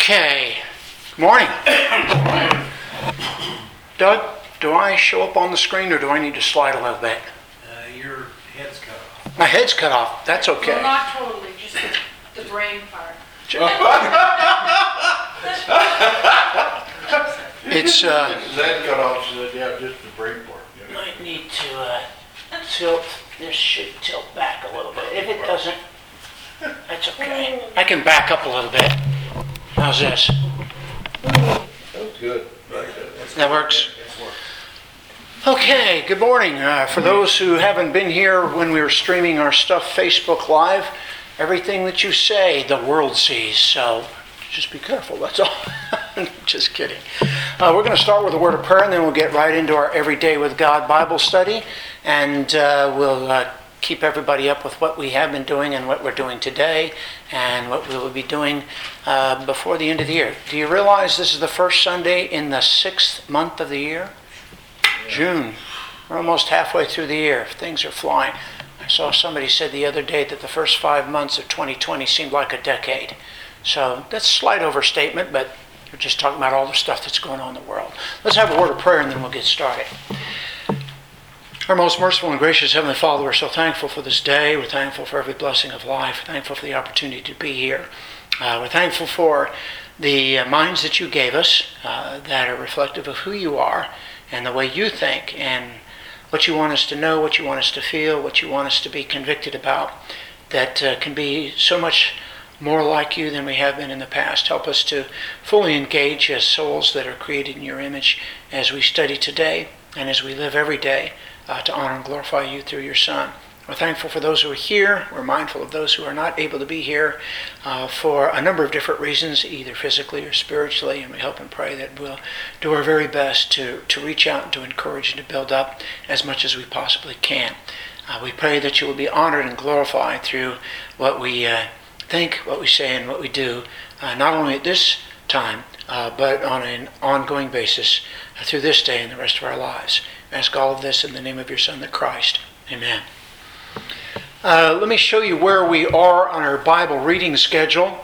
Okay. Good morning. Doug, do I show up on the screen or do I need to slide a little bit? Your head's cut off. My head's cut off. That's okay. Well, not totally, just the brain part. It's Head cut off, so yeah, just the brain part. might need to tilt. This should tilt back a little bit. If it doesn't, that's okay. I can back up a little bit. How's this? That's good. That works? Okay, good morning. For those who haven't been here when we were streaming our stuff Facebook Live, everything that you say, the world sees. So just be careful, that's all. Just kidding. We're going to start with a word of prayer, and then we'll get right into our Everyday with God Bible study. And we'll keep everybody up with what we have been doing and what we're doing today and what we will be doing before the end of the year. Do you realize this is the first Sunday in the 6th month of the year? June. We're almost halfway through the year. Things are flying. I saw somebody said the other day that the first 5 months of 2020 seemed like a decade. So that's a slight overstatement, but we're just talking about all the stuff that's going on in the world. Let's have a word of prayer and then we'll get started. Our most merciful and gracious Heavenly Father, we're so thankful for this day. We're thankful for every blessing of life. We're thankful for the opportunity to be here. We're thankful for the minds that you gave us that are reflective of who you are and the way you think and what you want us to know, what you want us to feel, what you want us to be convicted about that can be so much more like you than we have been in the past. Help us to fully engage as souls that are created in your image as we study today and as we live every day to honor and glorify you through your Son. We're thankful for those who are here. We're mindful of those who are not able to be here for a number of different reasons, either physically or spiritually, and we hope and pray that we'll do our very best to reach out and to encourage and to build up as much as we possibly can. We pray that you will be honored and glorified through what we think, what we say, and what we do, not only at this time, but on an ongoing basis through this day and the rest of our lives. I ask all of this in the name of your Son, the Christ. Amen. Let me show you where we are on our Bible reading schedule.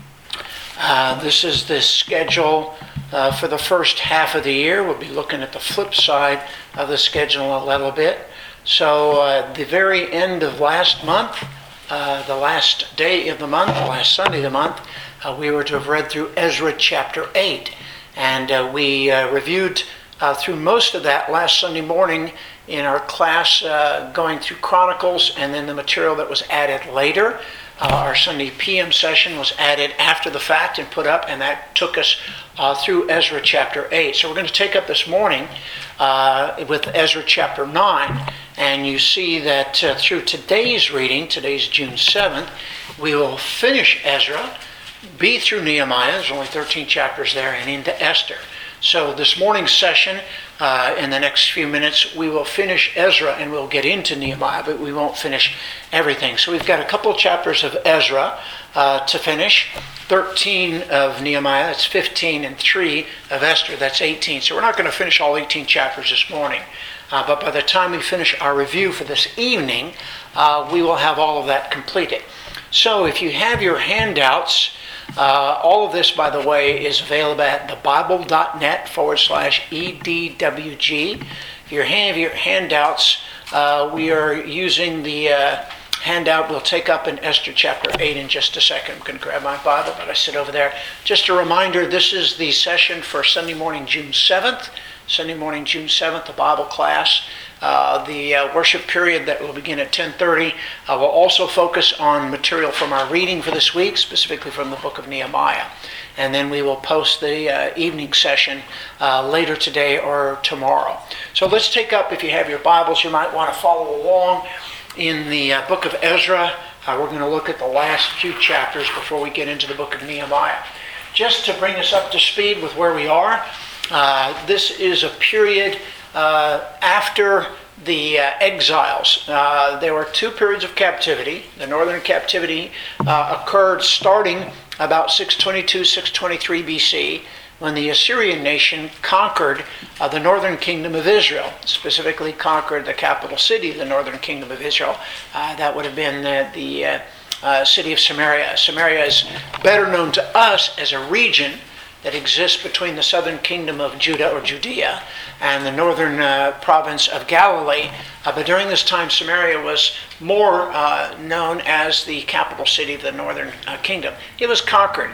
This is the schedule for the first half of the year. We'll be looking at the flip side of the schedule a little bit. So the very end of last month, the last day of the month, the last Sunday of the month, we were to have read through Ezra chapter 8. And we reviewed through most of that last Sunday morning in our class going through Chronicles, and then the material that was added later. Our Sunday PM session was added after the fact and put up, and that took us through Ezra chapter 8. So we're going to take up this morning with Ezra chapter 9, and you see that through today's reading, today's June 7th, we will finish Ezra, be through Nehemiah, there's only 13 chapters there, and into Esther. So this morning's session, in the next few minutes, we will finish Ezra and we'll get into Nehemiah, but we won't finish everything. So we've got a couple of chapters of Ezra to finish, 13 of Nehemiah, that's 15, and 3 of Esther, that's 18. So we're not going to finish all 18 chapters this morning, but by the time we finish our review for this evening, we will have all of that completed. So if you have your handouts, all of this, by the way, is available at thebible.net/EDWG. If you have your handouts, we are using the handout we'll take up in Esther chapter 8 in just a second. I'm going to grab my Bible, but I sit over there. Just a reminder, this is the session for Sunday morning, June 7th. Sunday morning, June 7th, the Bible class. The worship period that will begin at 10:30 will also focus on material from our reading for this week, specifically from the book of Nehemiah. And then we will post the evening session later today or tomorrow. So let's take up, if you have your Bibles, you might want to follow along in the book of Ezra. We're going to look at the last few chapters before we get into the book of Nehemiah. Just to bring us up to speed with where we are, this is a period after the exiles. There were two periods of captivity. The northern captivity occurred starting about 622, 623 BC, when the Assyrian nation conquered the northern kingdom of Israel, specifically conquered the capital city of the northern kingdom of Israel. That would have been the city of Samaria. Samaria is better known to us as a region that exists between the southern kingdom of Judah or Judea and the northern province of Galilee. But during this time, Samaria was more known as the capital city of the northern kingdom. It was conquered.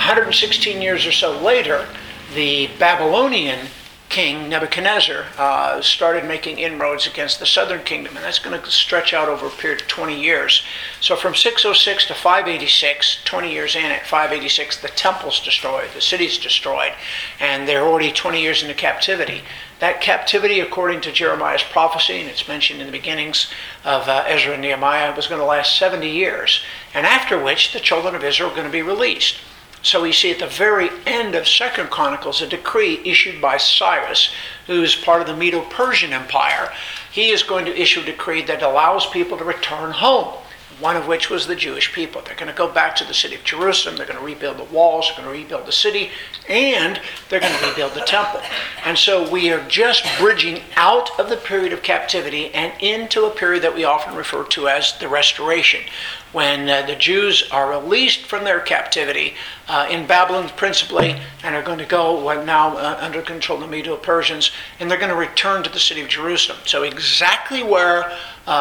116 years or so later, the Babylonian king Nebuchadnezzar started making inroads against the southern kingdom, and that's going to stretch out over a period of 20 years. So from 606 to 586, 20 years in, at 586, the temple's destroyed, the city's destroyed, and they're already 20 years into captivity. That captivity, according to Jeremiah's prophecy, and it's mentioned in the beginnings of Ezra and Nehemiah, was going to last 70 years, and after which the children of Israel are going to be released. So we see at the very end of 2nd Chronicles a decree issued by Cyrus, who is part of the Medo-Persian Empire. He is going to issue a decree that allows people to return home, one of which was the Jewish people. They're going to go back to the city of Jerusalem, they're going to rebuild the walls, they're going to rebuild the city, and they're going to rebuild the temple. And so we are just bridging out of the period of captivity and into a period that we often refer to as the Restoration, when the Jews are released from their captivity in Babylon principally, and are going to go now under control of the Medo-Persians, and they're going to return to the city of Jerusalem. So exactly where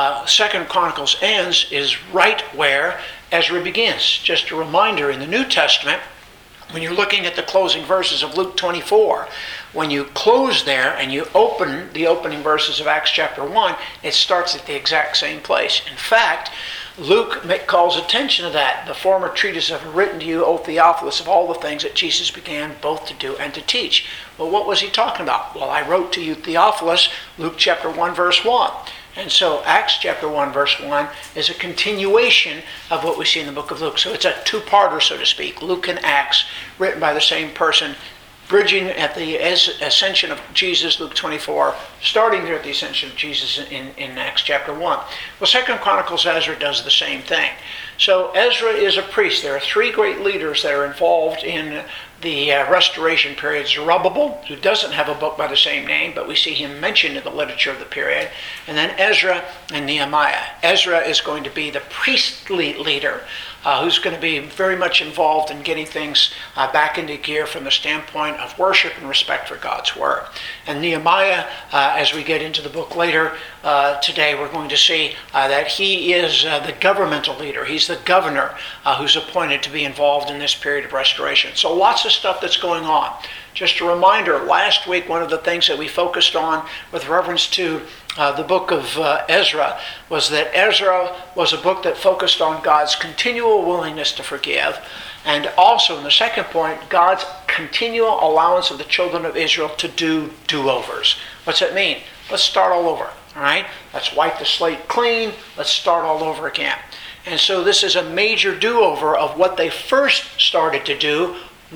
2nd Chronicles ends is right where Ezra begins. Just a reminder, in the New Testament, when you're looking at the closing verses of Luke 24, when you close there and you open the opening verses of Acts chapter 1, it starts at the exact same place. In fact, Luke calls attention to that. The former treatise I've written to you, O Theophilus, of all the things that Jesus began both to do and to teach. Well, what was he talking about? Well, I wrote to you, Theophilus, Luke chapter 1, verse 1. And so Acts chapter 1, verse 1 is a continuation of what we see in the book of Luke. So it's a two-parter, so to speak, Luke and Acts, written by the same person, bridging at the ascension of Jesus, Luke 24, starting there at the ascension of Jesus in Acts chapter 1. Well, 2nd Chronicles, Ezra does the same thing. So Ezra is a priest. There are three great leaders that are involved in the restoration period. Zerubbabel, who doesn't have a book by the same name, but we see him mentioned in the literature of the period. And then Ezra and Nehemiah. Ezra is going to be the priestly leader, who's going to be very much involved in getting things back into gear from the standpoint of worship and respect for God's Word. And Nehemiah, as we get into the book later today, we're going to see that he is the governmental leader. He's the governor who's appointed to be involved in this period of restoration. So lots of stuff that's going on. Just a reminder, last week one of the things that we focused on with reference to the book of Ezra was that Ezra was a book that focused on God's continual willingness to forgive, and also in the second point, God's continual allowance of the children of Israel to do do-overs. What's that mean? Let's start all over, all right? Let's wipe the slate clean. Let's start all over again. And so this is a major do-over of what they first started to do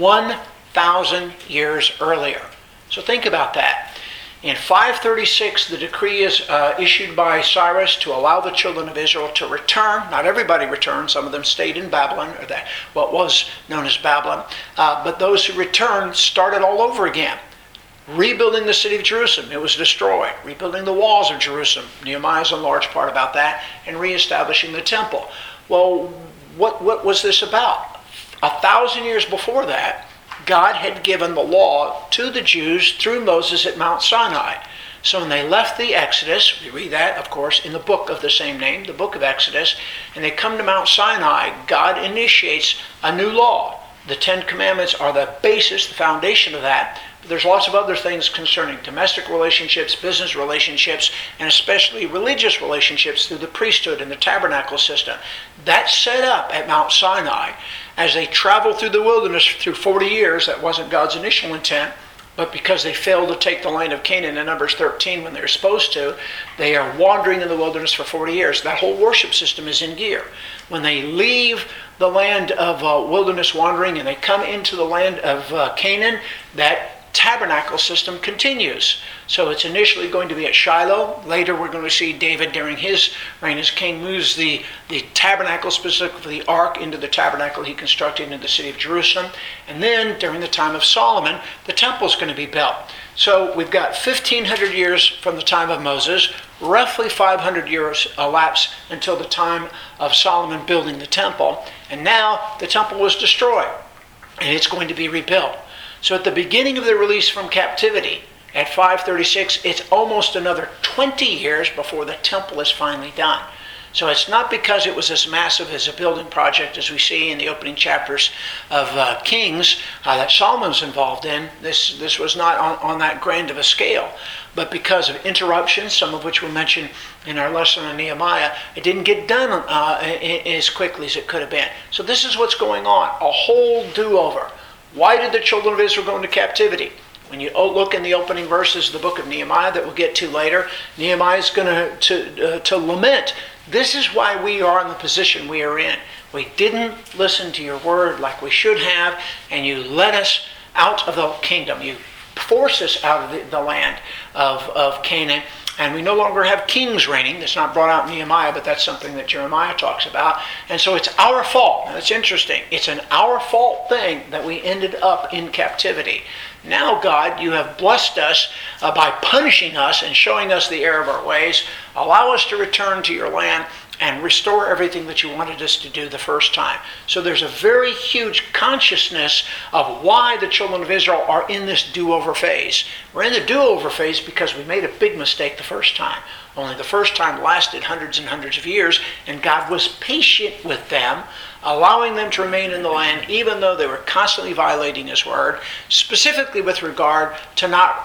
1,000 years earlier. So think about that. In 536, the decree is issued by Cyrus to allow the children of Israel to return. Not everybody returned. Some of them stayed in Babylon, or what was known as Babylon. But those who returned started all over again. Rebuilding the city of Jerusalem. It was destroyed. Rebuilding the walls of Jerusalem. Nehemiah's a large part about that. And reestablishing the temple. Well, what was this about? 1,000 years before that, God had given the law to the Jews through Moses at Mount Sinai. So when they left the Exodus, we read that, of course, in the book of the same name, the book of Exodus, and they come to Mount Sinai, God initiates a new law. The Ten Commandments are the basis, the foundation of that. But there's lots of other things concerning domestic relationships, business relationships, and especially religious relationships through the priesthood and the tabernacle system. That's set up at Mount Sinai. As they travel through the wilderness through 40 years, that wasn't God's initial intent, but because they failed to take the land of Canaan in Numbers 13 when they were supposed to, they are wandering in the wilderness for 40 years. That whole worship system is in gear. When they leave the land of wilderness wandering and they come into the land of Canaan, that tabernacle system continues. So it's initially going to be at Shiloh. Later we're going to see David during his reign as king moves the tabernacle, specifically the ark, into the tabernacle he constructed in the city of Jerusalem. And then during the time of Solomon, the temple is going to be built. So we've got 1,500 years from the time of Moses, roughly 500 years elapsed until the time of Solomon building the temple. And now the temple was destroyed, and it's going to be rebuilt. So at the beginning of the release from captivity, at 536, it's almost another 20 years before the temple is finally done. So it's not because it was as massive as a building project as we see in the opening chapters of Kings that Solomon's involved in. This was not on that grand of a scale. But because of interruptions, some of which were mentioned in our lesson on Nehemiah, it didn't get done as quickly as it could have been. So this is what's going on, a whole do-over. Why did the children of Israel go into captivity? When you look in the opening verses of the book of Nehemiah that we'll get to later, Nehemiah is going to lament. This is why we are in the position we are in. We didn't listen to your word like we should have, and you led us out of the kingdom. You forced us out of the land of Canaan, and we no longer have kings reigning. That's not brought out in Nehemiah, but that's something that Jeremiah talks about. And so it's our fault. Now, that's interesting. It's an our fault thing that we ended up in captivity. Now, God, you have blessed us by punishing us and showing us the error of our ways. Allow us to return to your land and restore everything that you wanted us to do the first time. So there's a very huge consciousness of why the children of Israel are in this do-over phase. We're in the do-over phase because we made a big mistake the first time. Only the first time lasted hundreds and hundreds of years, and God was patient with them, allowing them to remain in the land even though they were constantly violating his word, specifically with regard to not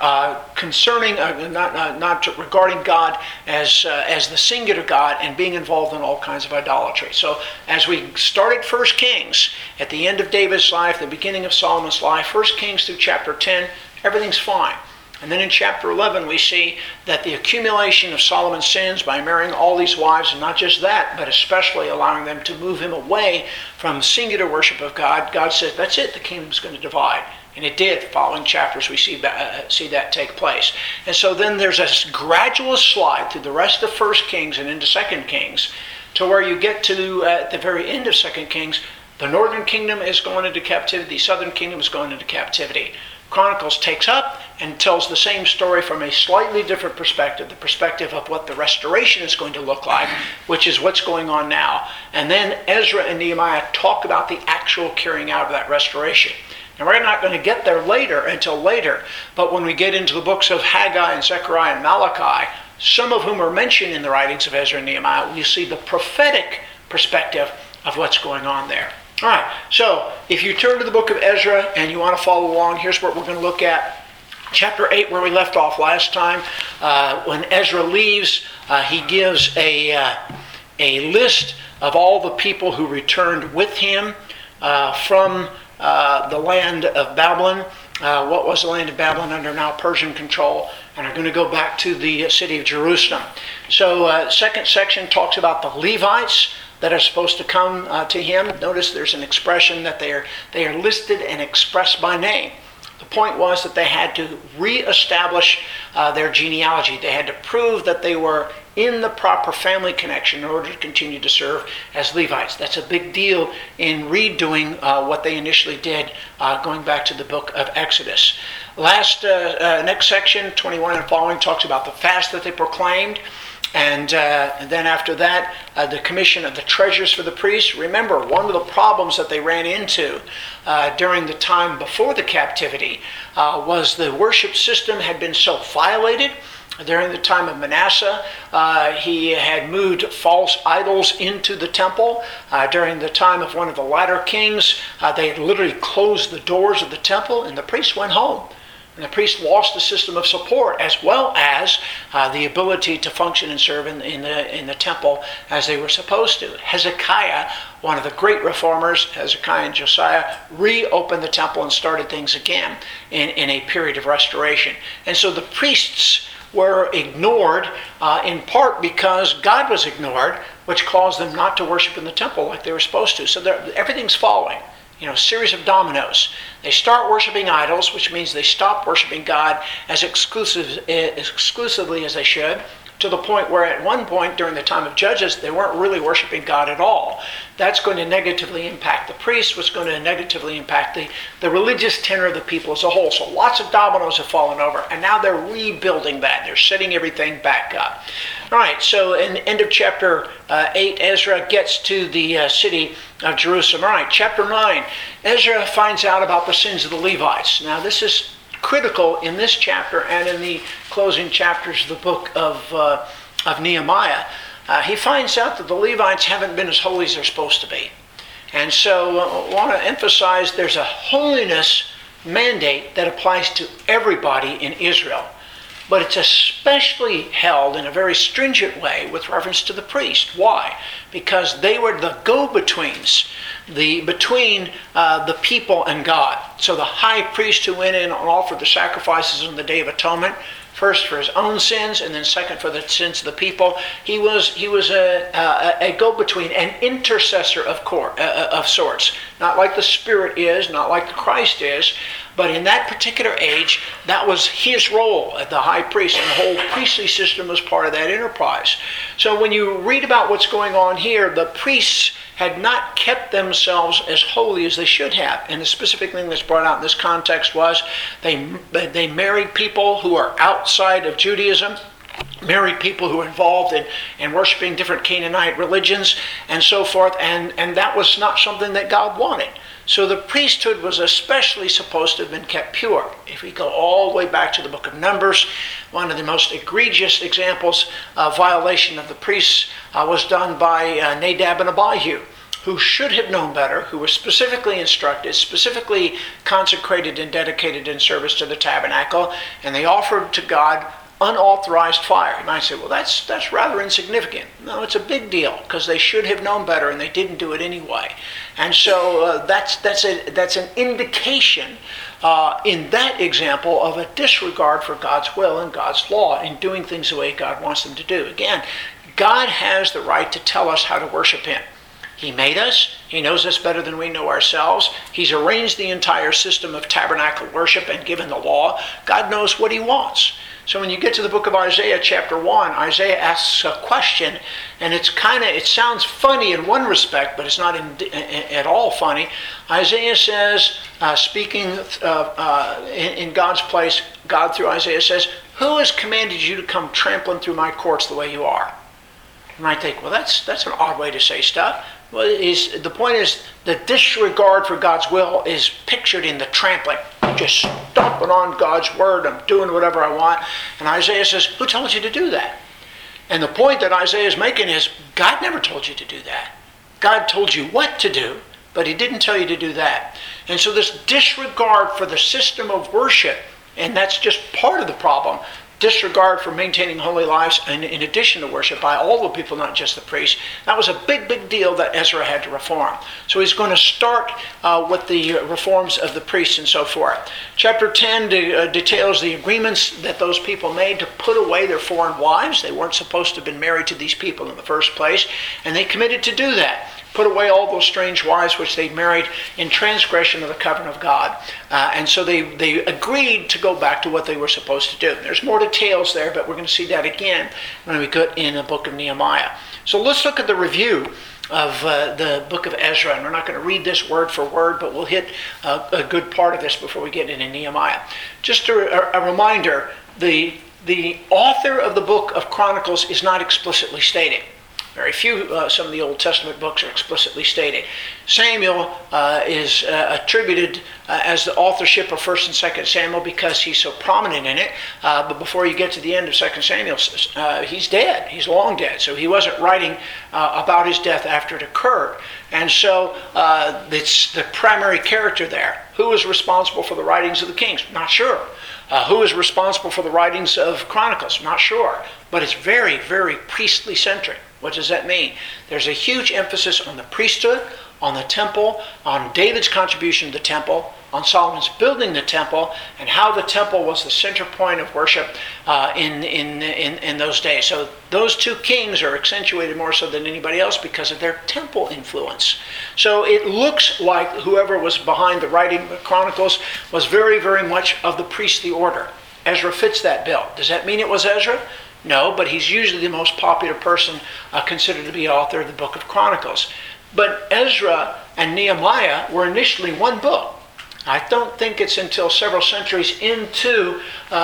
regarding God as the singular God and being involved in all kinds of idolatry. So as we started 1 Kings, at the end of David's life, the beginning of Solomon's life, 1 Kings through chapter 10, everything's fine. And then in chapter 11, we see that the accumulation of Solomon's sins by marrying all these wives, and not just that, but especially allowing them to move him away from singular worship of God, God says, that's it, the kingdom's going to divide. And it did. The following chapters, we see that take place. And so then there's a gradual slide through the rest of 1 Kings and into 2 Kings, to where you get to, at the very end of 2 Kings, the northern kingdom is going into captivity, the southern kingdom is going into captivity. Chronicles takes up and tells the same story from a slightly different perspective, the perspective of what the restoration is going to look like, which is what's going on now. And then Ezra and Nehemiah talk about the actual carrying out of that restoration. Now, we're not going to get there until later, but when we get into the books of Haggai and Zechariah and Malachi, some of whom are mentioned in the writings of Ezra and Nehemiah, we see the prophetic perspective of what's going on there. All right, so if you turn to the book of Ezra and you want to follow along, here's what we're going to look at. Chapter 8, where we left off last time. When Ezra leaves, he gives a list of all the people who returned with him from the land of Babylon. What was the land of Babylon under now Persian control, and are going to go back to the city of Jerusalem. So second section talks about the Levites that are supposed to come to him. Notice there's an expression that they are listed and expressed by name. The point was that they had to reestablish their genealogy. They had to prove that they were in the proper family connection in order to continue to serve as Levites. That's a big deal in redoing what they initially did, going back to the book of Exodus. Next section, 21 and following, talks about the fast that they proclaimed. And then after that, the commission of the treasures for the priests. Remember, one of the problems that they ran into during the time before the captivity was the worship system had been so violated. During the time of Manasseh, he had moved false idols into the temple. During the time of one of the latter kings, they had literally closed the doors of the temple, and the priests went home. And the priests lost the system of support, as well as the ability to function and serve in the temple as they were supposed to. Hezekiah, one of the great reformers, Hezekiah and Josiah, reopened the temple and started things again in a period of restoration. And so the priests were ignored in part because God was ignored, which caused them not to worship in the temple like they were supposed to. So everything's following. Series of dominoes. They start worshiping idols, which means they stop worshiping God as exclusively as they should. to the point where at one point during the time of Judges, they weren't really worshiping God at all. That's going to negatively impact the priests, which is going to negatively impact the religious tenor of the people as a whole. So lots of dominoes have fallen over, and now they're rebuilding that. They're setting everything back up. All right, so in the end of chapter 8, Ezra gets to the city of Jerusalem. All right, chapter 9, Ezra finds out about the sins of the Levites. Now, this is critical in this chapter and in the closing chapters of the book of Nehemiah. He finds out that the Levites haven't been as holy as they're supposed to be. And so I want to emphasize there's a holiness mandate that applies to everybody in Israel. But it's especially held in a very stringent way with reference to the priest. Why? Because they were the go-betweens between the people and God. So the high priest who went in and offered the sacrifices on the Day of Atonement, first for his own sins and then second for the sins of the people, he was a go-between, an intercessor of sorts. Not like the Spirit is, not like the Christ is, but in that particular age, that was his role as the high priest, and the whole priestly system was part of that enterprise. So when you read about what's going on here, the priests had not kept themselves as holy as they should have. And the specific thing that's brought out in this context was they married people who are outside of Judaism, married people who are involved in worshiping different Canaanite religions and so forth, and that was not something that God wanted. So the priesthood was especially supposed to have been kept pure. If we go all the way back to the book of Numbers, one of the most egregious examples of violation of the priests was done by Nadab and Abihu, who should have known better, who were specifically instructed, specifically consecrated and dedicated in service to the tabernacle, and they offered to God unauthorized fire. You might say, well, that's rather insignificant. No, it's a big deal, because they should have known better and they didn't do it anyway. And so that's an indication in that example of a disregard for God's will and God's law in doing things the way God wants them to do. Again, God has the right to tell us how to worship Him. He made us. He knows us better than we know ourselves. He's arranged the entire system of tabernacle worship and given the law. God knows what He wants. So when you get to the book of Isaiah chapter 1, Isaiah asks a question, and it sounds funny in one respect, but it's not at all funny. Isaiah says, speaking in God's place, God through Isaiah says, "Who has commanded you to come trampling through my courts the way you are?" You might think, well, that's an odd way to say stuff. Well, the point is the disregard for God's will is pictured in the trampling. Just stomping on God's word. I'm doing whatever I want. And Isaiah says, who told you to do that? And the point that Isaiah is making is, God never told you to do that. God told you what to do, but He didn't tell you to do that. And so this disregard for the system of worship, and that's just part of the problem, disregard for maintaining holy lives and in addition to worship by all the people, not just the priests. That was a big, big deal that Ezra had to reform. So he's going to start with the reforms of the priests and so forth. Chapter 10 details the agreements that those people made to put away their foreign wives. They weren't supposed to have been married to these people in the first place, and they committed to do that. Put away all those strange wives which they married in transgression of the covenant of God. And so they agreed to go back to what they were supposed to do. There's more details there, but we're going to see that again when we get in the book of Nehemiah. So let's look at the review of the book of Ezra. And we're not going to read this word for word, but we'll hit a good part of this before we get into Nehemiah. Just a reminder, the author of the book of Chronicles is not explicitly stated. Very few, some of the Old Testament books are explicitly stated. Samuel is attributed as the authorship of 1st and 2nd Samuel because he's so prominent in it. But before you get to the end of 2nd Samuel, he's dead. He's long dead. So he wasn't writing about his death after it occurred. And so it's the primary character there. Who is responsible for the writings of the kings? Not sure. Who is responsible for the writings of Chronicles? Not sure. But it's very, very priestly centric. What does that mean? There's a huge emphasis on the priesthood, on the temple, on David's contribution to the temple, on Solomon's building the temple, and how the temple was the center point of worship in those days. So those two kings are accentuated more so than anybody else because of their temple influence. So it looks like whoever was behind the writing of the Chronicles was very, very much of the priestly order. Ezra fits that bill. Does that mean it was Ezra? No, but he's usually the most popular person considered to be author of the book of Chronicles. But Ezra and Nehemiah were initially one book. I don't think it's until several centuries into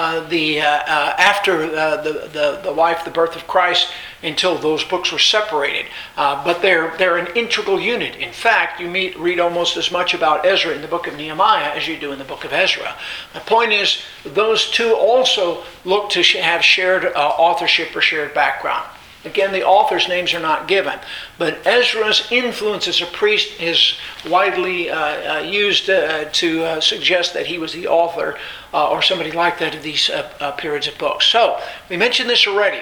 after the life, the birth of Christ, until those books were separated. But they're an integral unit. In fact, you read almost as much about Ezra in the book of Nehemiah as you do in the book of Ezra. The point is, those two also look to have shared authorship or shared background. Again, the authors' names are not given, but Ezra's influence as a priest is widely used to suggest that he was the author or somebody like that of these periods of books. So, we mentioned this already.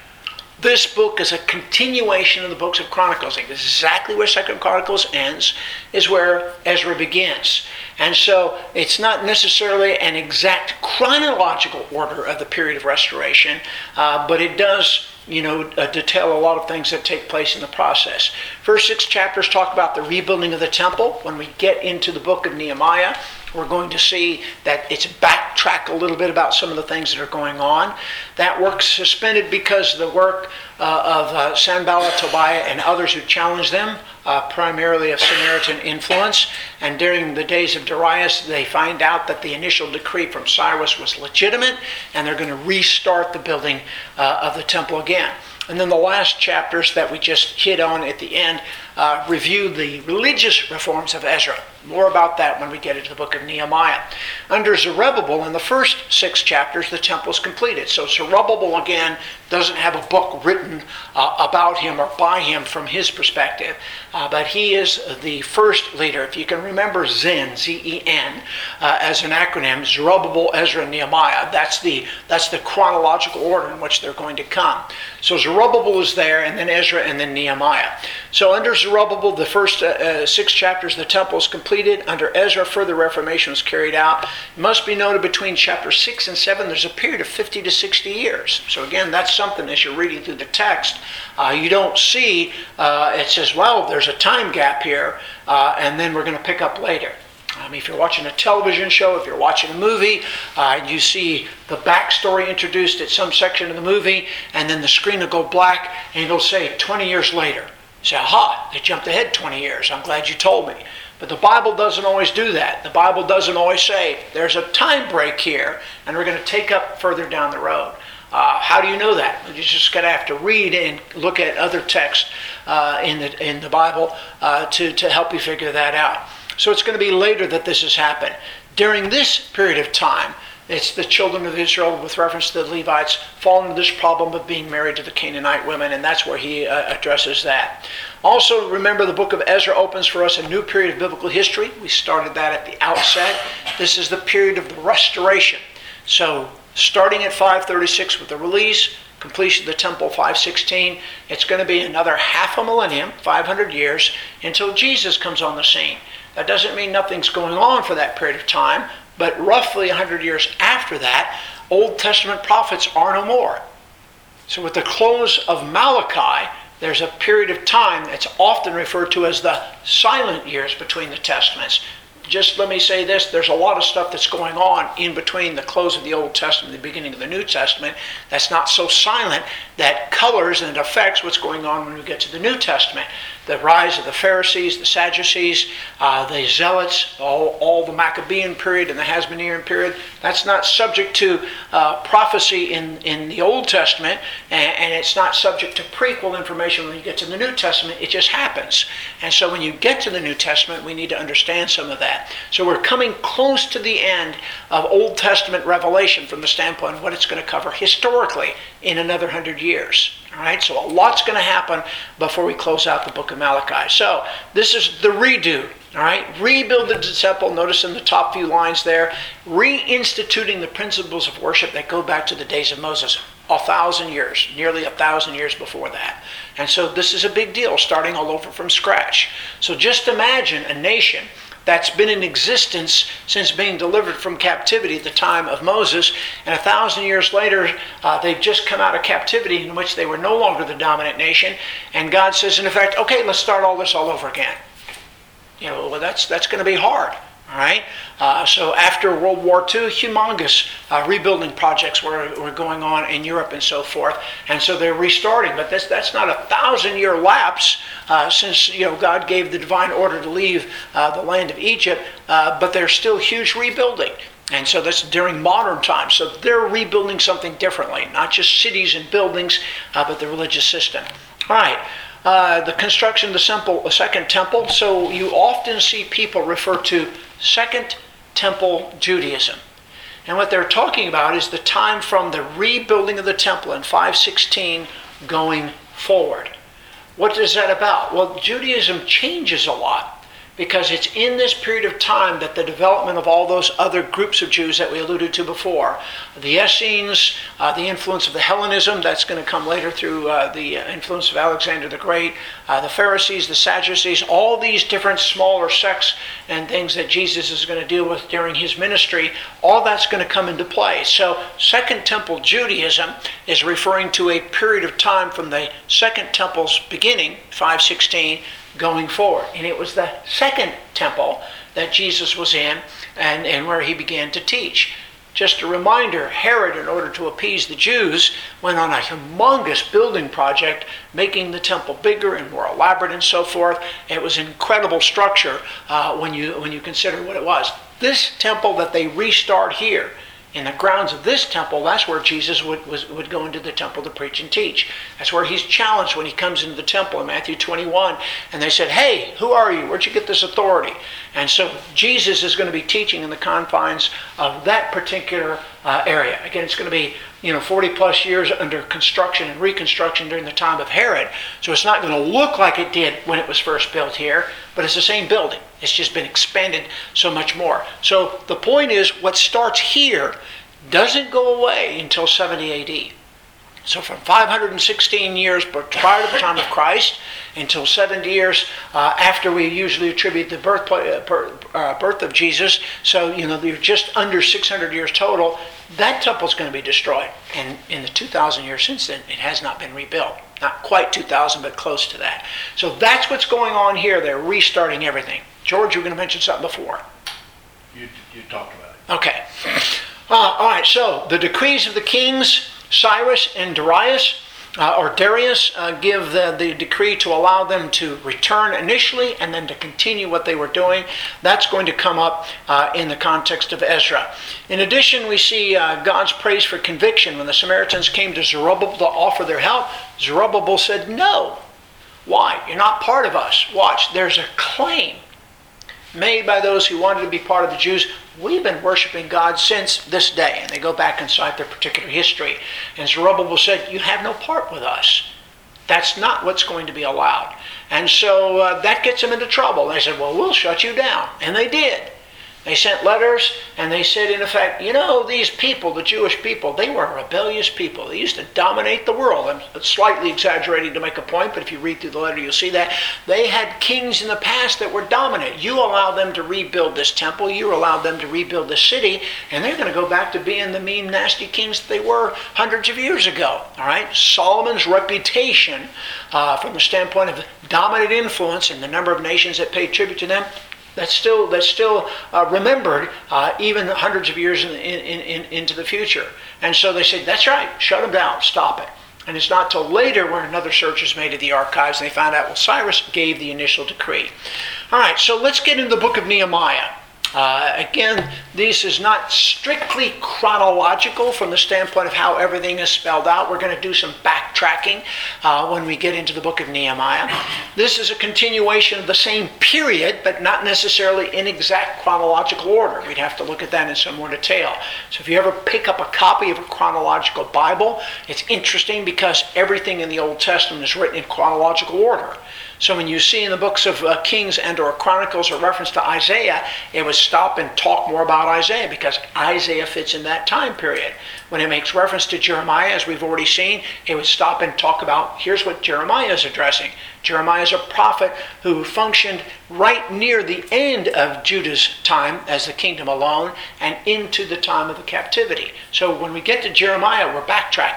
This book is a continuation of the books of Chronicles. Exactly where 2nd Chronicles ends is where Ezra begins. And so it's not necessarily an exact chronological order of the period of restoration, but it does detail a lot of things that take place in the process. First 6 chapters talk about the rebuilding of the temple. When we get into the book of Nehemiah, we're going to see that it's backtrack a little bit about some of the things that are going on. That work's suspended because of the work of Sanballat, Tobiah, and others who challenged them, primarily of Samaritan influence. And during the days of Darius, they find out that the initial decree from Cyrus was legitimate, and they're going to restart the building of the temple again. And then the last chapters that we just hit on at the end review the religious reforms of Ezra. More about that when we get into the book of Nehemiah. Under Zerubbabel, in the first 6 chapters, the temple is completed. So Zerubbabel, again, doesn't have a book written about him or by him from his perspective, but he is the first leader. If you can remember Zen, Z-E-N, as an acronym, Zerubbabel, Ezra, and Nehemiah, that's the chronological order in which they're going to come. So Zerubbabel is there, and then Ezra, and then Nehemiah. So under Zerubbabel, the first 6 chapters of the temple is completed. Under Ezra, further reformation was carried out. It must be noted between chapter 6 and 7, there's a period of 50 to 60 years. So again, that's something as you're reading through the text, you don't see, it says, well, there's a time gap here, and then we're going to pick up later. If you're watching a television show, if you're watching a movie, you see the backstory introduced at some section of the movie, and then the screen will go black, and it'll say 20 years later. You say, aha, they jumped ahead 20 years. I'm glad you told me. But the Bible doesn't always do that. The Bible doesn't always say, there's a time break here, and we're going to take up further down the road. How do you know that? You're just going to have to read and look at other texts in the Bible to help you figure that out. So it's going to be later that this has happened. During this period of time, it's the children of Israel, with reference to the Levites, fall into this problem of being married to the Canaanite women, and that's where he addresses that. Also, remember, the book of Ezra opens for us a new period of biblical history. We started that at the outset. This is the period of the restoration. So, starting at 536 with the release, completion of the temple 516, it's going to be another half a millennium, 500 years, until Jesus comes on the scene. That doesn't mean nothing's going on for that period of time, but roughly 100 years after that, Old Testament prophets are no more. So with the close of Malachi, there's a period of time that's often referred to as the silent years between the Testaments. Just let me say this, there's a lot of stuff that's going on in between the close of the Old Testament and the beginning of the New Testament that's not so silent, that colors and affects what's going on when we get to the New Testament. The rise of the Pharisees, the Sadducees, the Zealots, all the Maccabean period and the Hasmonean period, that's not subject to prophecy in the Old Testament, and it's not subject to prequel information when you get to the New Testament. It just happens. And so when you get to the New Testament, we need to understand some of that. So we're coming close to the end of Old Testament revelation from the standpoint of what it's going to cover historically in another 100 years. All right, so a lot's going to happen before we close out the book of Malachi. So this is the redo. All right, rebuild the temple. Notice in the top few lines there, reinstituting the principles of worship that go back to the days of Moses, 1,000 years, nearly 1,000 years before that. And so this is a big deal, starting all over from scratch. So just imagine a nation that's been in existence since being delivered from captivity at the time of Moses, and 1,000 years later, they've just come out of captivity in which they were no longer the dominant nation, and God says, in effect, okay, let's start all this all over again. Well, that's going to be hard. All right. So after World War II, humongous rebuilding projects were going on in Europe and so forth, and so they're restarting. But that's not a 1,000-year lapse since God gave the divine order to leave the land of Egypt. But there's still huge rebuilding. And so that's during modern times. So they're rebuilding something differently, not just cities and buildings, but the religious system. All right. The construction of the Second Temple. So you often see people refer to Second Temple Judaism. And what they're talking about is the time from the rebuilding of the temple in 516 going forward. What is that about? Well, Judaism changes a lot, because it's in this period of time that the development of all those other groups of Jews that we alluded to before, the Essenes, the influence of the Hellenism, that's going to come later through the influence of Alexander the Great, the Pharisees, the Sadducees, all these different smaller sects and things that Jesus is going to deal with during his ministry, all that's going to come into play. So Second Temple Judaism is referring to a period of time from the Second Temple's beginning, 516, going forward. And it was the Second Temple that Jesus was in and where he began to teach. Just a reminder, Herod, in order to appease the Jews, went on a humongous building project, making the temple bigger and more elaborate and so forth. It was an incredible structure when you consider what it was. This temple that they restart here, in the grounds of this temple, that's where Jesus would go into the temple to preach and teach. That's where he's challenged when he comes into the temple in Matthew 21. And they said, hey, who are you? Where'd you get this authority? And so Jesus is going to be teaching in the confines of that particular area. Again, it's going to be 40 plus years under construction and reconstruction during the time of Herod. So it's not going to look like it did when it was first built here, but it's the same building. It's just been expanded so much more. So the point is, what starts here doesn't go away until 70 AD. So from 516 years prior to the time of Christ until 70 years after we usually attribute the birth of Jesus, so you're just under 600 years total, that temple's going to be destroyed. And in the 2,000 years since then, it has not been rebuilt. Not quite 2,000, but close to that. So that's what's going on here. They're restarting everything. George, you were going to mention something before. You talked about it. Okay. All right, so the decrees of the kings, Cyrus and Darius, give the decree to allow them to return initially and then to continue what they were doing. That's going to come up in the context of Ezra. In addition, we see God's praise for conviction. When the Samaritans came to Zerubbabel to offer their help, Zerubbabel said, no. Why? You're not part of us. Watch, there's a claim made by those who wanted to be part of the Jews. We've been worshiping God since this day. And they go back inside their particular history. And Zerubbabel said, you have no part with us. That's not what's going to be allowed. And so that gets them into trouble. They said, well, we'll shut you down. And they did. They sent letters, and they said, in effect, these people, the Jewish people, they were a rebellious people. They used to dominate the world. I'm slightly exaggerating to make a point, but if you read through the letter, you'll see that. They had kings in the past that were dominant. You allowed them to rebuild this temple. You allowed them to rebuild this city, and they're going to go back to being the mean, nasty kings that they were hundreds of years ago. All right? Solomon's reputation from the standpoint of dominant influence and the number of nations that paid tribute to them, that's still remembered even hundreds of years into the future. And so they said, that's right, shut them down, stop it. And it's not till later when another search is made of the archives and they found out, well, Cyrus gave the initial decree. All right, so let's get into the book of Nehemiah. Again, this is not strictly chronological from the standpoint of how everything is spelled out. We're going to do some backtracking when we get into the book of Nehemiah. This is a continuation of the same period, but not necessarily in exact chronological order. We'd have to look at that in some more detail. So if you ever pick up a copy of a chronological Bible, it's interesting because everything in the Old Testament is written in chronological order. So when you see in the books of Kings and or Chronicles a reference to Isaiah, it would stop and talk more about Isaiah because Isaiah fits in that time period. When it makes reference to Jeremiah, as we've already seen, it would stop and talk about, here's what Jeremiah is addressing. Jeremiah is a prophet who functioned right near the end of Judah's time as the kingdom alone and into the time of the captivity. So when we get to Jeremiah, we're backtracking.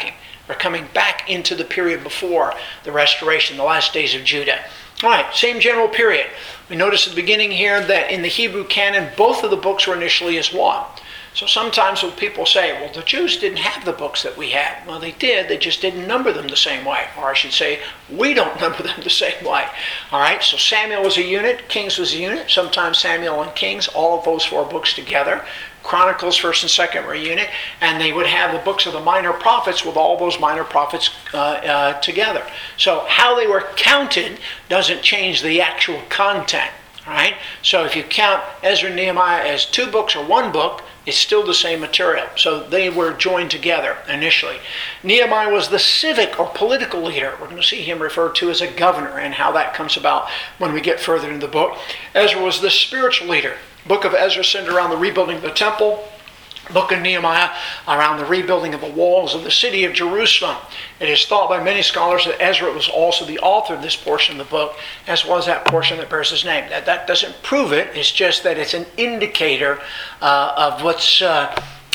We're coming back into the period before the restoration, the last days of Judah. All right, same general period. We notice at the beginning here that in the Hebrew canon, both of the books were initially as one. So sometimes when people say, well, the Jews didn't have the books that we had. Well, they did. They just didn't number them the same way. Or I should say, we don't number them the same way. All right, so Samuel was a unit. Kings was a unit. Sometimes Samuel and Kings, all of those 4 books together. Chronicles, 1st and 2nd were a unit. And they would have the books of the minor prophets with all those minor prophets together. So how they were counted doesn't change the actual content. All right, so if you count Ezra and Nehemiah as 2 books or 1 book, it's still the same material. So they were joined together initially. Nehemiah was the civic or political leader. We're going to see him referred to as a governor and how that comes about when we get further into the book. Ezra was the spiritual leader. Book of Ezra centered around the rebuilding of the temple. Book of Nehemiah around the rebuilding of the walls of the city of Jerusalem. It is thought by many scholars that Ezra was also the author of this portion of the book, as well as that portion that bears his name. That doesn't prove it. It's just that it's an indicator of what's the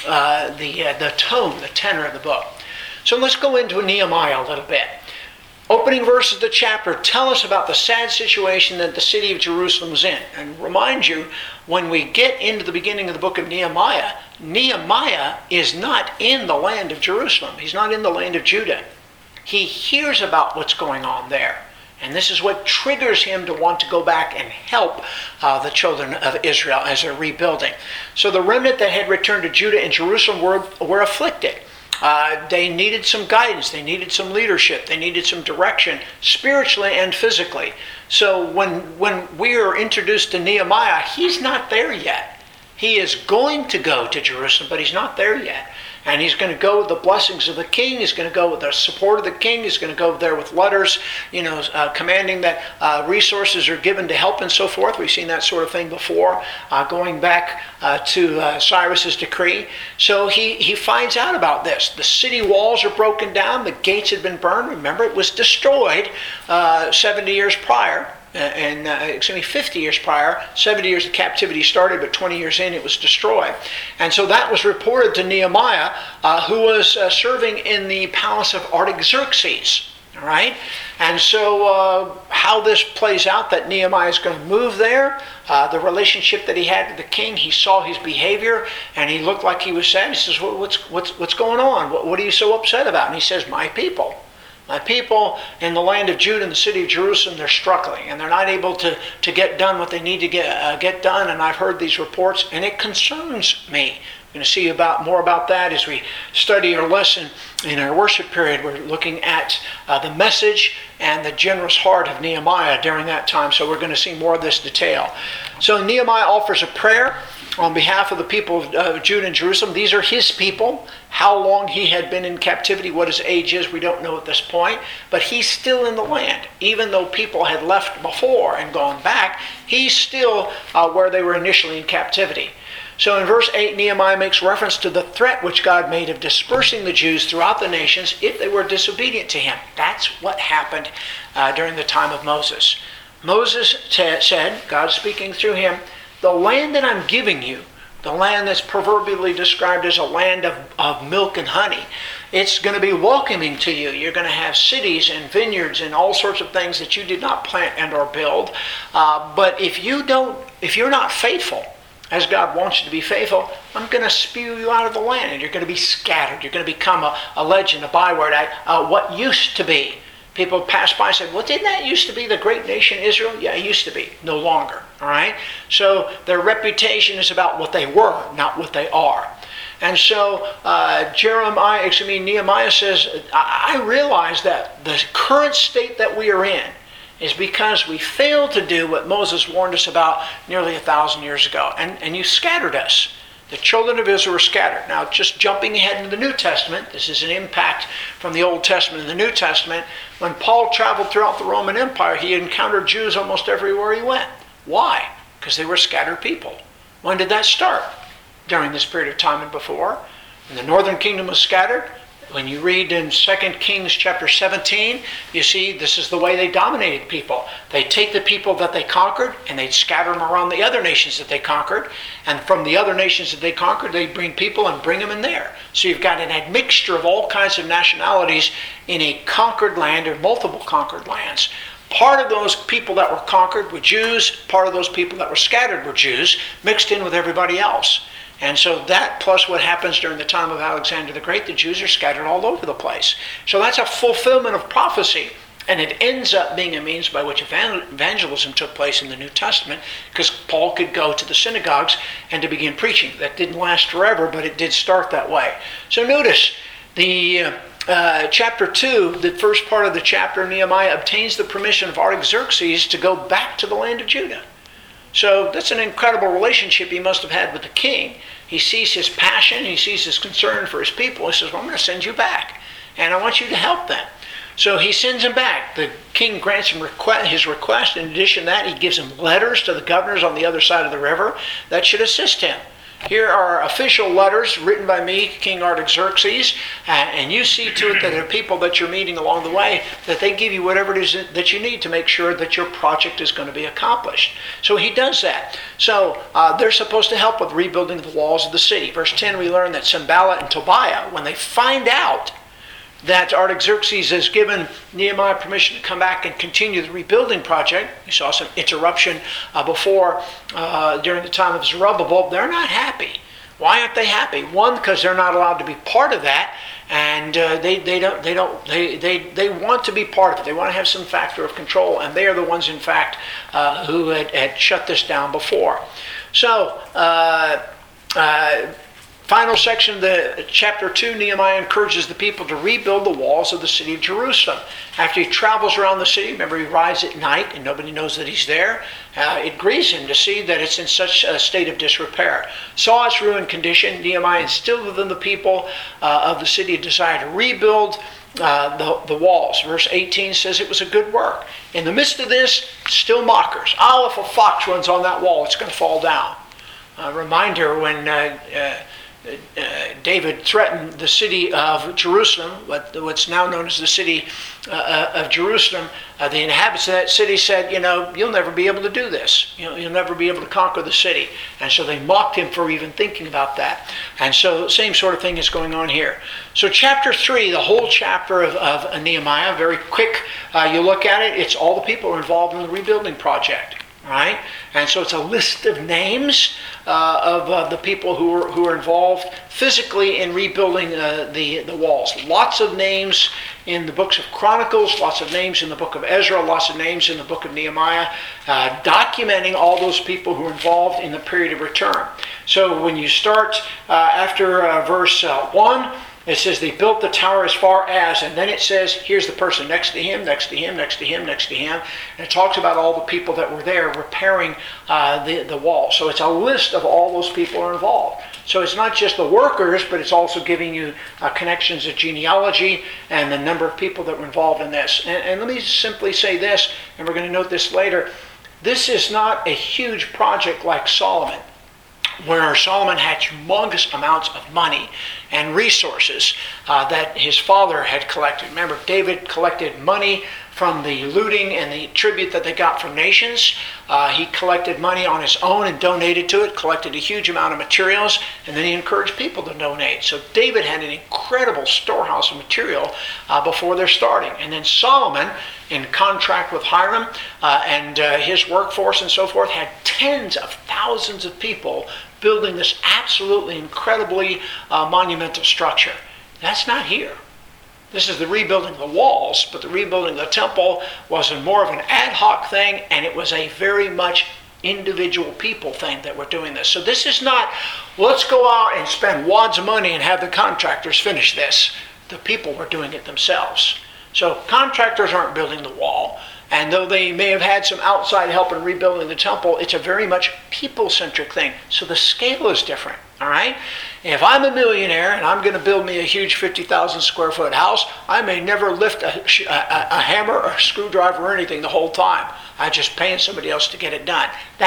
tone, the tenor of the book. So let's go into Nehemiah a little bit. Opening verses of the chapter tell us about the sad situation that the city of Jerusalem was in. And remind you, when we get into the beginning of the book of Nehemiah, Nehemiah is not in the land of Jerusalem. He's not in the land of Judah. He hears about what's going on there. And this is what triggers him to want to go back and help the children of Israel as they're rebuilding. So the remnant that had returned to Judah and Jerusalem were afflicted. They needed some guidance. They needed some leadership. They needed some direction, spiritually and physically. So when we are introduced to Nehemiah, he's not there yet. He is going to go to Jerusalem, but he's not there yet. And he's going to go with the blessings of the king. He's going to go with the support of the king. He's going to go there with letters, commanding that resources are given to help and so forth. We've seen that sort of thing before, going back to Cyrus's decree. So he finds out about this. The city walls are broken down. The gates had been burned. Remember, it was destroyed 70 years prior. 50 years prior. 70 years of captivity started, but 20 years in it was destroyed. And so that was reported to Nehemiah, who was serving in the palace of Artaxerxes. All right? And so how this plays out, that Nehemiah is going to move there, the relationship that he had with the king, he saw his behavior, and he looked like he was sad. He says, what's going on? What are you so upset about? And he says, my people. My people in the land of Judah and the city of Jerusalem, they're struggling, and they're not able to get done what they need to get done, and I've heard these reports, and it concerns me. We're going to see more about that as we study our lesson in our worship period. We're looking at the message and the generous heart of Nehemiah during that time, so we're going to see more of this detail. So Nehemiah offers a prayer on behalf of the people of Judah and Jerusalem. These are his people. How long he had been in captivity, what his age is, we don't know at this point. But he's still in the land. Even though people had left before and gone back, he's still where they were initially in captivity. So in verse 8, Nehemiah makes reference to the threat which God made of dispersing the Jews throughout the nations if they were disobedient to him. That's what happened during the time of Moses. Moses said, God speaking through him, the land that I'm giving you, the land that's proverbially described as a land of milk and honey, it's going to be welcoming to you. You're going to have cities and vineyards and all sorts of things that you did not plant and or build. But if you're not faithful, as God wants you to be faithful, I'm going to spew you out of the land, and you're going to be scattered. You're going to become a legend, a byword, what used to be. People pass by and say, well, didn't that used to be the great nation Israel? Yeah, it used to be. No longer. All right? So their reputation is about what they were, not what they are. And so Nehemiah says, I realize that the current state that we are in is because we failed to do what Moses warned us about nearly 1,000 years ago. And you scattered us. The children of Israel were scattered. Now, just jumping ahead into the New Testament, this is an impact from the Old Testament and the New Testament. When Paul traveled throughout the Roman Empire, he encountered Jews almost everywhere he went. Why? Because they were scattered people. When did that start? During this period of time and before. When the northern kingdom was scattered, When you read in 2 Kings chapter 17, you see this is the way they dominated people. They take the people that they conquered and they'd scatter them around the other nations that they conquered. And from the other nations that they conquered, they bring people and bring them in there. So you've got an admixture of all kinds of nationalities in a conquered land or multiple conquered lands. Part of those people that were conquered were Jews. Part of those people that were scattered were Jews, mixed in with everybody else. And so that plus what happens during the time of Alexander the Great, the Jews are scattered all over the place. So that's a fulfillment of prophecy. And it ends up being a means by which evangelism took place in the New Testament, because Paul could go to the synagogues and to begin preaching. That didn't last forever, but it did start that way. So notice the chapter 2, the first part of the chapter, Nehemiah obtains the permission of Artaxerxes to go back to the land of Judah. So that's an incredible relationship he must have had with the king. He sees his passion, he sees his concern for his people. He says, well, I'm going to send you back, and I want you to help them. So he sends him back. The king grants him his request. In addition to that, he gives him letters to the governors on the other side of the river that should assist him. Here are official letters written by me, King Artaxerxes, and you see to it that the people that you're meeting along the way, that they give you whatever it is that you need to make sure that your project is going to be accomplished. So he does that. So they're supposed to help with rebuilding the walls of the city. Verse 10, we learn that Sanballat and Tobiah, when they find out that Artaxerxes has given Nehemiah permission to come back and continue the rebuilding project. You saw some interruption before during the time of Zerubbabel. They're not happy. Why aren't they happy? One, because they're not allowed to be part of that, and they want to be part of it. They want to have some factor of control, and they are the ones, in fact, who had shut this down before. So. Final section of the chapter 2, Nehemiah encourages the people to rebuild the walls of the city of Jerusalem. After he travels around the city, remember he rides at night and nobody knows that he's there. It grieves him to see that it's in such a state of disrepair. Saw its ruined condition, Nehemiah instilled within the people of the city a desire to rebuild the walls. Verse 18 says it was a good work. In the midst of this, still mockers. Oh, if a fox runs on that wall, it's going to fall down. A reminder when David threatened the city of Jerusalem, what's now known as the city of Jerusalem. The inhabitants of that city said, you'll never be able to do this. You'll never be able to conquer the city. And so they mocked him for even thinking about that. And so the same sort of thing is going on here. So chapter 3, the whole chapter of Nehemiah, very quick, you look at it, it's all the people who are involved in the rebuilding project. Right? And so it's a list of names of the people who are involved physically in rebuilding the walls. Lots of names in the books of Chronicles, lots of names in the book of Ezra, lots of names in the book of Nehemiah, documenting all those people who are involved in the period of return. So when you start after verse 1, it says they built the tower as far as, and then it says, here's the person next to him, next to him, next to him, next to him. And it talks about all the people that were there repairing the wall. So it's a list of all those people who are involved. So it's not just the workers, but it's also giving you connections of genealogy and the number of people that were involved in this. And let me simply say this, and we're going to note this later. This is not a huge project like Solomon, where Solomon had humongous amounts of money and resources that his father had collected. Remember, David collected money from the looting and the tribute that they got from nations. He collected money on his own and donated to it, collected a huge amount of materials, and then he encouraged people to donate. So David had an incredible storehouse of material before they're starting. And then Solomon, in contract with Hiram and his workforce and so forth, had tens of thousands of people building this absolutely incredibly monumental structure. That's not here. This is the rebuilding of the walls, but the rebuilding of the temple was more of an ad hoc thing, and it was a very much individual people thing that were doing this. So this is not, let's go out and spend wads of money and have the contractors finish this. The people were doing it themselves. So contractors aren't building the wall. And though they may have had some outside help in rebuilding the temple, it's a very much people-centric thing. So the scale is different, all right? If I'm a millionaire and I'm going to build me a huge 50,000 square foot house, I may never lift a hammer or a screwdriver or anything the whole time. I'm just paying somebody else to get it done. That's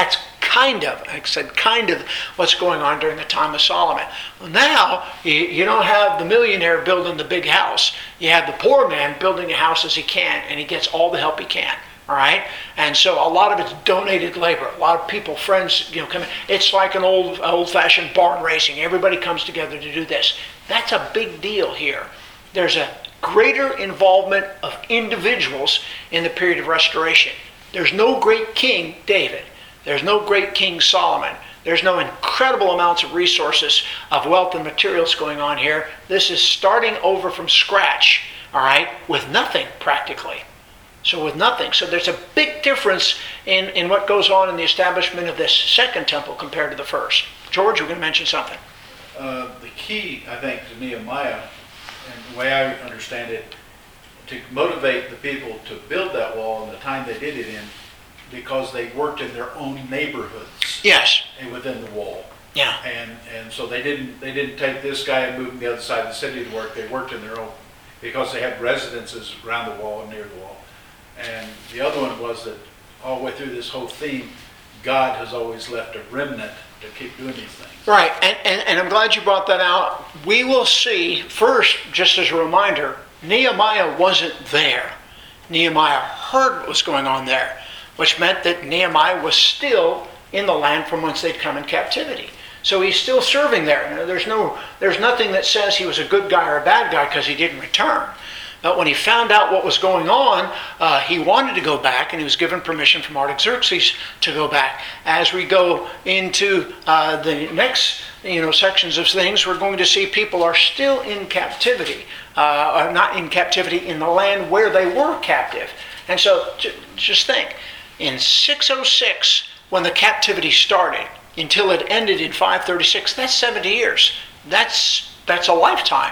kind of, like I said, kind of what's going on during the time of Solomon. Well, now, you don't have the millionaire building the big house. You have the poor man building a house as he can, and he gets all the help he can. All right, and so a lot of it's donated labor. A lot of people, friends, come in. It's like an old-fashioned barn raising. Everybody comes together to do this. That's a big deal here. There's a greater involvement of individuals in the period of restoration. There's no great king David. There's no great king Solomon. There's no incredible amounts of resources of wealth and materials going on here. This is starting over from scratch. All right, with nothing practically. So with nothing. So there's a big difference in what goes on in the establishment of this second temple compared to the first. George, you're going to mention something. The key, I think, to Nehemiah, and the way I understand it, to motivate the people to build that wall and the time they did it in, because they worked in their own neighborhoods. Yes. And within the wall. Yeah. And so they didn't take this guy and move him the other side of the city to work. They worked in their own, because they had residences around the wall and near the wall. And the other one was that all the way through this whole theme, God has always left a remnant to keep doing these things. Right, and I'm glad you brought that out. We will see, first, just as a reminder, Nehemiah wasn't there. Nehemiah heard what was going on there, which meant that Nehemiah was still in the land from whence they'd come in captivity. So he's still serving there. Now, there's nothing that says he was a good guy or a bad guy because he didn't return. But when he found out what was going on, he wanted to go back, and he was given permission from Artaxerxes to go back. As we go into the next sections of things, we're going to see people are still in captivity, not in captivity in the land where they were captive. And so just think, in 606, when the captivity started, until it ended in 536, that's 70 years. That's a lifetime.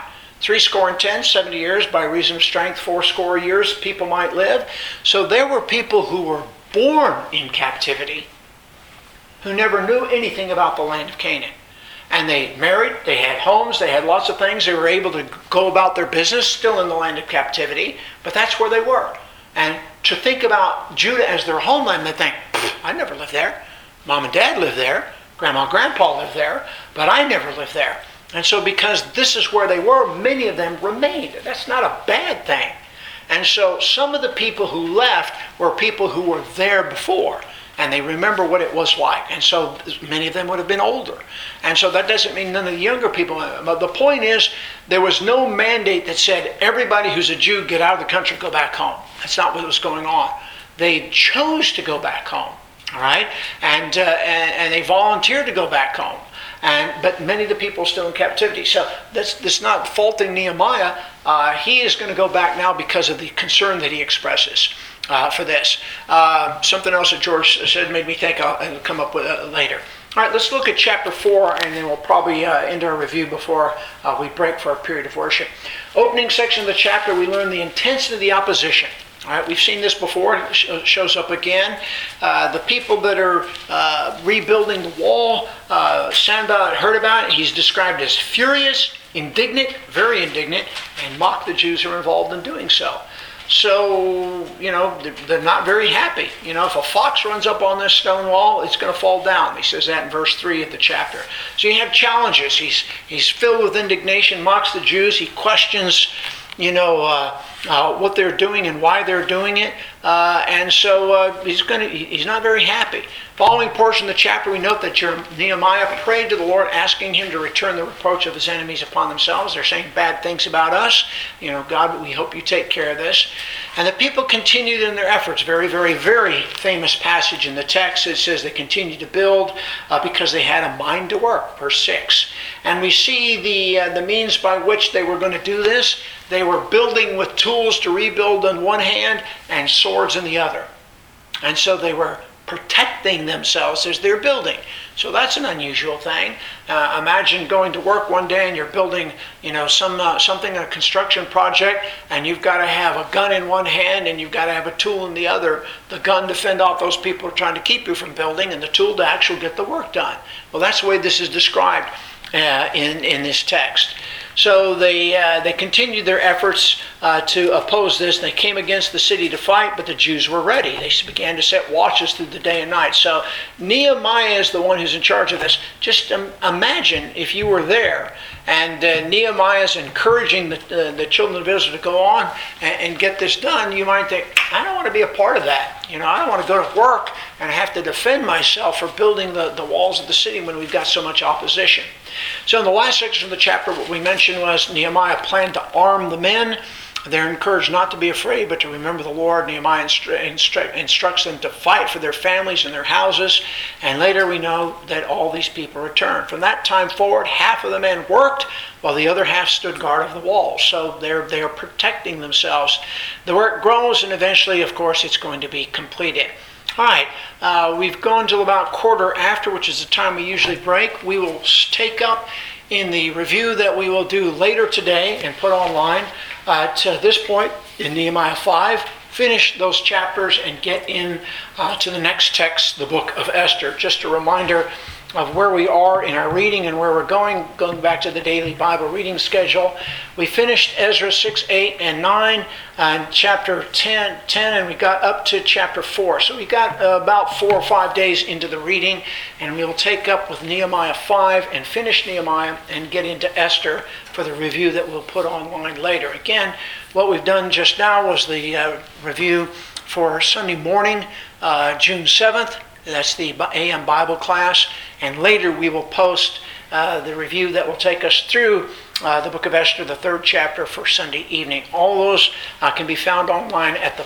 70 70 years, by reason of strength, 80 years people might live. So there were people who were born in captivity who never knew anything about the land of Canaan. And they married, they had homes, they had lots of things. They were able to go about their business still in the land of captivity, but that's where they were. And to think about Judah as their homeland, they think, I never lived there. Mom and Dad lived there. Grandma and Grandpa lived there, but I never lived there. And so because this is where they were, many of them remained. That's not a bad thing. And so some of the people who left were people who were there before, and they remember what it was like. And so many of them would have been older. And so that doesn't mean none of the younger people. But the point is, there was no mandate that said, everybody who's a Jew, get out of the country, go back home. That's not what was going on. They chose to go back home, all right? And they volunteered to go back home. But many of the people are still in captivity. So that's not faulting Nehemiah. He is going to go back now because of the concern that he expresses for this. Something else that George said made me think I'll come up with later. All right, let's look at chapter 4, and then we'll probably end our review before we break for a period of worship. Opening section of the chapter, we learn the intensity of the opposition. All right, we've seen this before. It shows up again. The people that are rebuilding the wall, Sanballat heard about it. He's described as furious, indignant, very indignant, and mocked the Jews who are involved in doing so. So, they're not very happy. If a fox runs up on this stone wall, it's going to fall down. He says that in verse 3 of the chapter. So you have challenges. He's filled with indignation, mocks the Jews. He questions what they're doing and why they're doing it, and so he's not very happy. Following portion of the chapter, we note that Nehemiah prayed to the Lord, asking him to return the reproach of his enemies upon themselves. They're saying bad things about us. God, we hope you take care of this. And the people continued in their efforts. Very, very, very famous passage in the text. It says they continued to build because they had a mind to work, verse 6. And we see the means by which they were going to do this. They were building with tools to rebuild on one hand and swords in the other. And so they were protecting themselves as they're building. So that's an unusual thing. Imagine going to work one day and you're building, something, a construction project, and you've got to have a gun in one hand and you've got to have a tool in the other. The gun to fend off those people who are trying to keep you from building, and the tool to actually get the work done. Well, that's the way this is described in this text. So they continued their efforts to oppose this. They came against the city to fight, but the Jews were ready. They began to set watches through the day and night. So Nehemiah is the one who's in charge of this. Just imagine if you were there and Nehemiah is encouraging the children of Israel to go on and get this done. You might think, I don't want to be a part of that. I don't want to go to work and have to defend myself for building the walls of the city when we've got so much opposition. So in the last section of the chapter, what we mentioned was Nehemiah planned to arm the men. They're encouraged not to be afraid, but to remember the Lord. Nehemiah instructs them to fight for their families and their houses. And later we know that all these people returned. From that time forward, half of the men worked, while the other half stood guard of the walls. So they are protecting themselves. The work grows, and eventually, of course, it's going to be completed. All right, we've gone till about quarter after, which is the time we usually break. We will take up in the review that we will do later today and put online. To this point in Nehemiah 5, finish those chapters and get in to the next text, the book of Esther. Just a reminder of where we are in our reading and where we're going back to the daily Bible reading schedule. We finished Ezra 6, 8, and 9, and chapter 10, and we got up to chapter 4. So we got about 4 or 5 days into the reading, and we will take up with Nehemiah 5 and finish Nehemiah and get into Esther for the review that we'll put online later. Again, what we've done just now was the review for Sunday morning, June 7th. That's the AM Bible class. And later we will post the review that will take us through the book of Esther, the 3rd chapter, for Sunday evening. All those can be found online at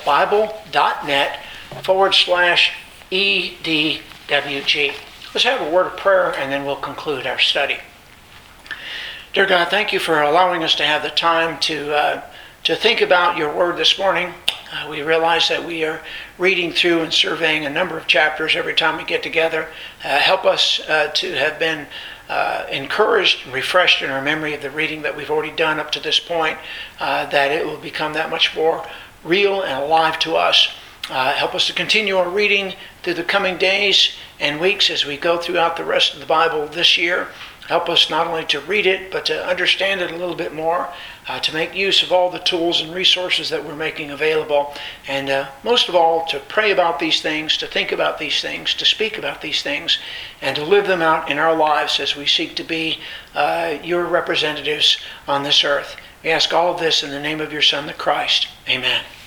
thebible.net/EDWG. Let's have a word of prayer and then we'll conclude our study. Dear God, thank you for allowing us to have the time to think about your word this morning. We realize that we are reading through and surveying a number of chapters every time we get together. Help us to have been encouraged and refreshed in our memory of the reading that we've already done up to this point, that it will become that much more real and alive to us. Help us to continue our reading through the coming days and weeks as we go throughout the rest of the Bible this year. Help us not only to read it, but to understand it a little bit more, to make use of all the tools and resources that we're making available, and most of all, to pray about these things, to think about these things, to speak about these things, and to live them out in our lives as we seek to be your representatives on this earth. We ask all of this in the name of your Son, the Christ. Amen.